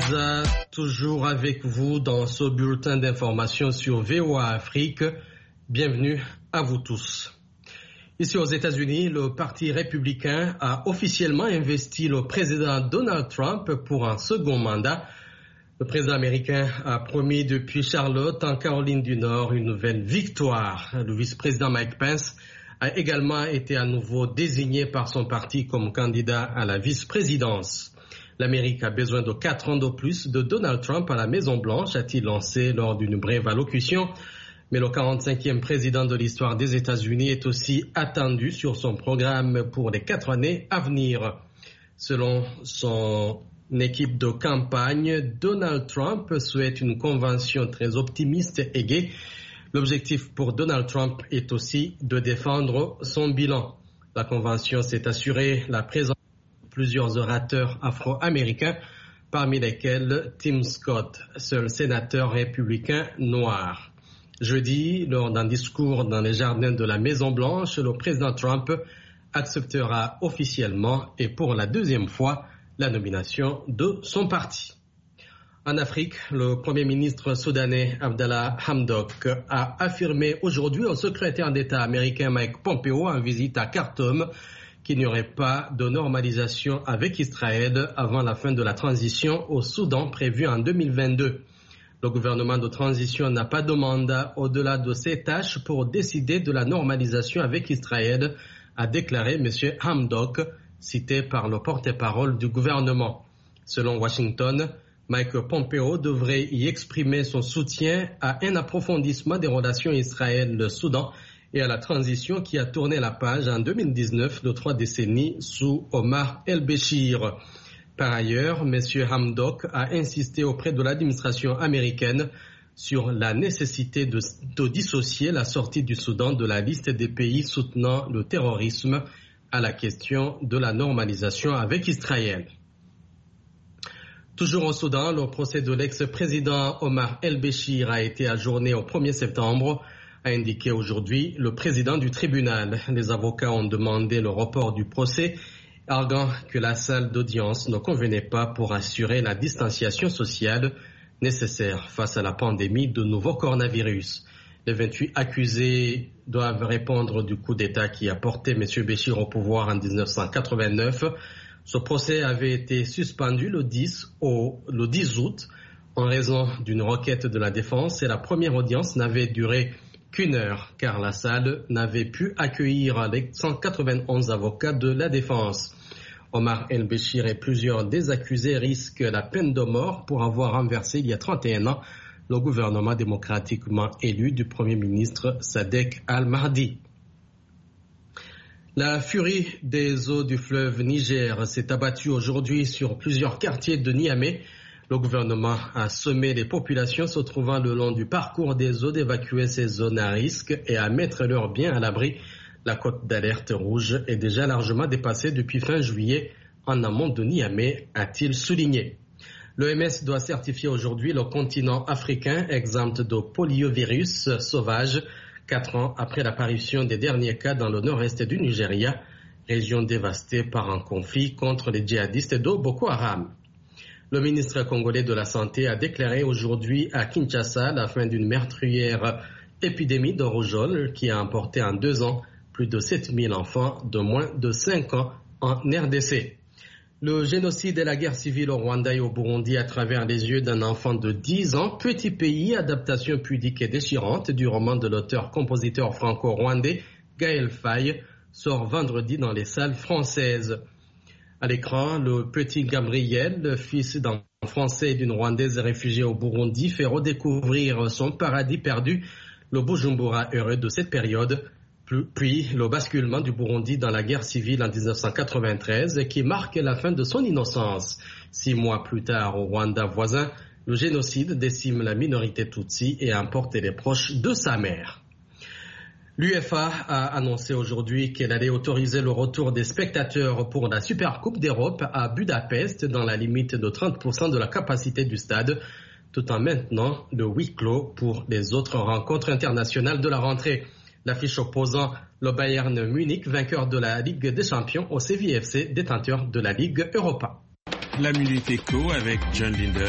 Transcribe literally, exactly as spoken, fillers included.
Moïse, toujours avec vous dans ce bulletin d'information sur V O A Afrique. Bienvenue à vous tous. Ici aux États-Unis, le Parti républicain a officiellement investi le président Donald Trump pour un second mandat. Le président américain a promis depuis Charlotte, en Caroline du Nord, une nouvelle victoire. Le vice-président Mike Pence a également été à nouveau désigné par son parti comme candidat à la vice-présidence. L'Amérique a besoin de quatre ans de plus de Donald Trump à la Maison-Blanche, a-t-il lancé lors d'une brève allocution. Mais le quarante-cinquième président de l'histoire des États-Unis est aussi attendu sur son programme pour les quatre années à venir. Selon son équipe de campagne, Donald Trump souhaite une convention très optimiste et gaie. L'objectif pour Donald Trump est aussi de défendre son bilan. La convention s'est assurée la présence de plusieurs orateurs afro-américains, parmi lesquels Tim Scott, seul sénateur républicain noir. Jeudi, lors d'un discours dans les jardins de la Maison-Blanche, le président Trump acceptera officiellement et pour la deuxième fois la nomination de son parti. En Afrique, le Premier ministre soudanais Abdallah Hamdok a affirmé aujourd'hui au secrétaire d'État américain Mike Pompeo en visite à Khartoum qu'il n'y aurait pas de normalisation avec Israël avant la fin de la transition au Soudan prévue en deux mille vingt-deux. Le gouvernement de transition n'a pas de mandat au-delà de ses tâches pour décider de la normalisation avec Israël, a déclaré M. Hamdok, cité par le porte-parole du gouvernement. Selon Washington, Mike Pompeo devrait y exprimer son soutien à un approfondissement des relations Israël-Soudan et à la transition qui a tourné la page en deux mille dix-neuf de trois décennies sous Omar el-Béchir. Par ailleurs, M. Hamdok a insisté auprès de l'administration américaine sur la nécessité de, de dissocier la sortie du Soudan de la liste des pays soutenant le terrorisme à la question de la normalisation avec Israël. Toujours au Soudan, le procès de l'ex-président Omar el-Béchir a été ajourné au premier septembre, a indiqué aujourd'hui le président du tribunal. Les avocats ont demandé le report du procès, arguant que la salle d'audience ne convenait pas pour assurer la distanciation sociale nécessaire face à la pandémie de nouveau coronavirus. Les vingt-huit accusés doivent répondre du coup d'État qui a porté M. Béchir au pouvoir en dix-neuf cent quatre-vingt-neuf. Ce procès avait été suspendu le dix, au, le dix août en raison d'une requête de la défense et la première audience n'avait duré qu'une heure car la salle n'avait pu accueillir les cent quatre-vingt-onze avocats de la défense. Omar el-Béchir et plusieurs des accusés risquent la peine de mort pour avoir renversé il y a trente et un ans le gouvernement démocratiquement élu du Premier ministre Sadek al-Mahdi. La furie des eaux du fleuve Niger s'est abattue aujourd'hui sur plusieurs quartiers de Niamey. Le gouvernement a sommé les populations se trouvant le long du parcours des eaux d'évacuer ces zones à risque et à mettre leurs biens à l'abri. La cote d'alerte rouge est déjà largement dépassée depuis fin juillet en amont de Niamey, a-t-il souligné. L'O M S doit certifier aujourd'hui le continent africain exempt de poliovirus sauvage, quatre ans après l'apparition des derniers cas dans le nord-est du Nigeria, région dévastée par un conflit contre les djihadistes de Boko Haram. Le ministre congolais de la Santé a déclaré aujourd'hui à Kinshasa la fin d'une meurtrière épidémie de rougeole qui a emporté en deux ans plus de sept mille enfants de moins de cinq ans en R D C. Le génocide et la guerre civile au Rwanda et au Burundi à travers les yeux d'un enfant de dix ans, Petit pays, adaptation pudique et déchirante du roman de l'auteur-compositeur franco-rwandais Gaël Faye, sort vendredi dans les salles françaises. À l'écran, le petit Gabriel, le fils d'un Français et d'une Rwandaise réfugiée au Burundi, fait redécouvrir son paradis perdu, le Bujumbura heureux de cette période, puis le basculement du Burundi dans la guerre civile en dix-neuf cent quatre-vingt-treize qui marque la fin de son innocence. Six mois plus tard, au Rwanda voisin, le génocide décime la minorité Tutsi et emporte les proches de sa mère. L'UEFA a annoncé aujourd'hui qu'elle allait autoriser le retour des spectateurs pour la Supercoupe d'Europe à Budapest dans la limite de trente pour cent de la capacité du stade, tout en maintenant le huis clos pour les autres rencontres internationales de la rentrée. L'affiche opposant le Bayern Munich, vainqueur de la Ligue des Champions, au Séville F C, détenteur de la Ligue Europa. La Minute Éco avec John Linden.